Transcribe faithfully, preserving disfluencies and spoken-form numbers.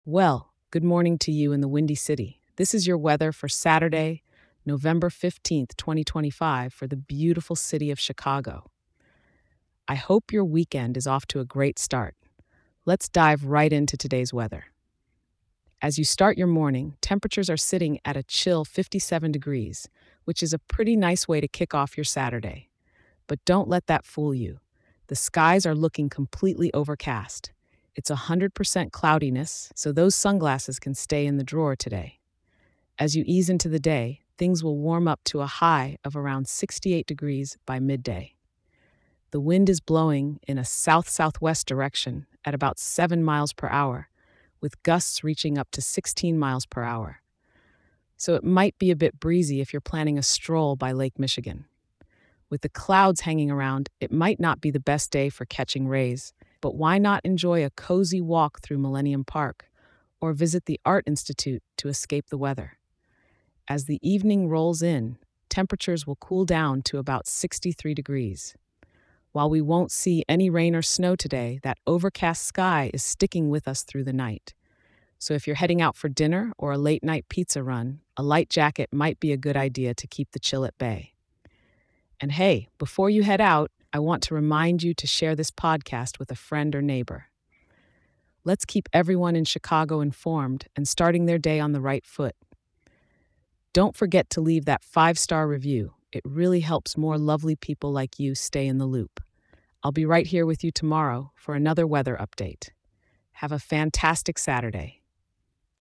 Well, good morning to you in the Windy City. This is your weather for Saturday, November fifteenth, twenty twenty-five, for the beautiful city of Chicago. I hope your weekend is off to a great start. Let's dive right into today's weather. As you start your morning, temperatures are sitting at a chill fifty-seven degrees, which is a pretty nice way to kick off your Saturday. But don't let that fool you. The skies are looking completely overcast. It's one hundred percent cloudiness, so those sunglasses can stay in the drawer today. As you ease into the day, things will warm up to a high of around sixty-eight degrees by midday. The wind is blowing in a south-southwest direction at about seven miles per hour, with gusts reaching up to sixteen miles per hour. So it might be a bit breezy if you're planning a stroll by Lake Michigan. With the clouds hanging around, it might not be the best day for catching rays, but why not enjoy a cozy walk through Millennium Park or visit the Art Institute to escape the weather? As the evening rolls in, temperatures will cool down to about sixty-three degrees. While we won't see any rain or snow today, that overcast sky is sticking with us through the night. So if you're heading out for dinner or a late night pizza run, a light jacket might be a good idea to keep the chill at bay. And hey, before you head out, I want to remind you to share this podcast with a friend or neighbor. Let's keep everyone in Chicago informed and starting their day on the right foot. Don't forget to leave that five-star review. It really helps more lovely people like you stay in the loop. I'll be right here with you tomorrow for another weather update. Have a fantastic Saturday.